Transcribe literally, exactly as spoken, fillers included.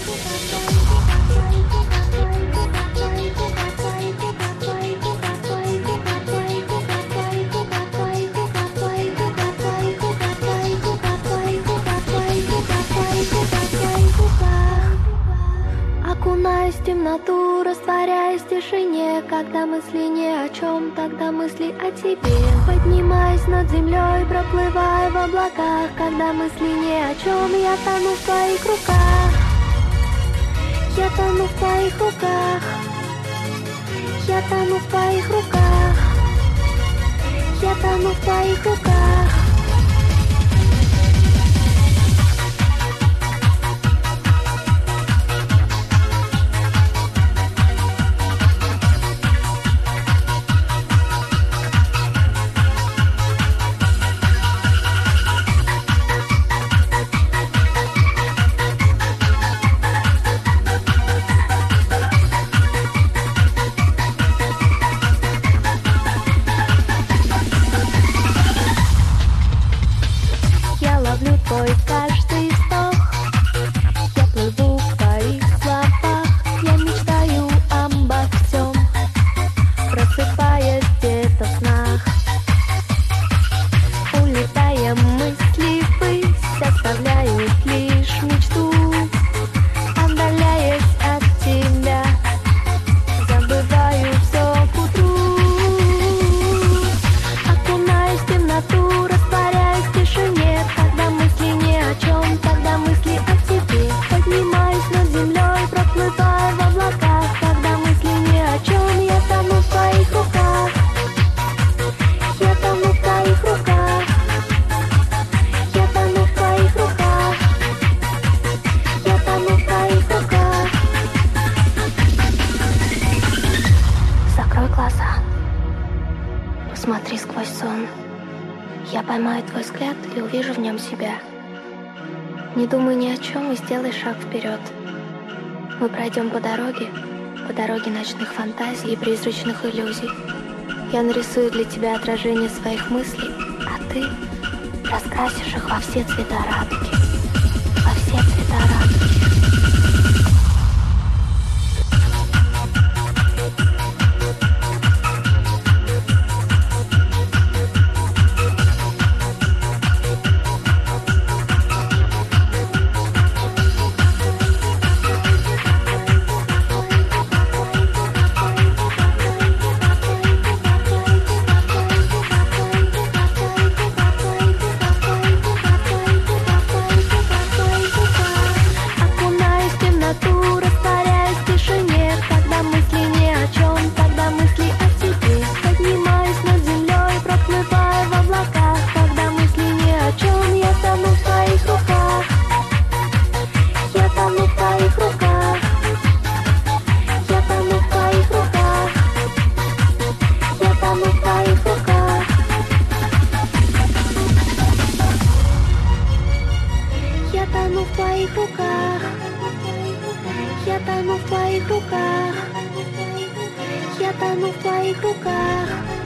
Окунаюсь в темноту, растворяюсь в тишине. Когда мысли ни о чем, тогда мысли о тебе. Поднимаюсь над землей, проплываю в облаках. Когда мысли ни о чем, я тону в твоих руках. Я тону в твоих руках. Я тону в твоих руках. Я тону в твоих руках. Твой каждый вздох, я плыву в твоих словах, я мечтаю обо всем, просыпаясь где-то в снах. Улетая мысли ввысь, оставляют лишь мечту, отдаляясь от тебя, забываю все к утру. Окунаюсь в темноту, растворяюсь в тишине. Когда мысли ни о чем, тогда мысли о тебе. Поднимаюсь над землей, проплываю в облаках. Когда мысли ни о чем, я тону в твоих руках. Я тону в твоих руках. Я тону в твоих руках. Я тону в твоих руках. Закрой глаза. Посмотри сквозь сон. Я поймаю твой взгляд и увижу в нем себя. Не думай ни о чем и сделай шаг вперед. Мы пройдем по дороге, по дороге ночных фантазий и призрачных иллюзий. Я нарисую для тебя отражение своих мыслей, а ты раскрасишь их во все цвета радуги. Во все цвета радуги. Я тону в твоих руках. Я тону в твоих руках.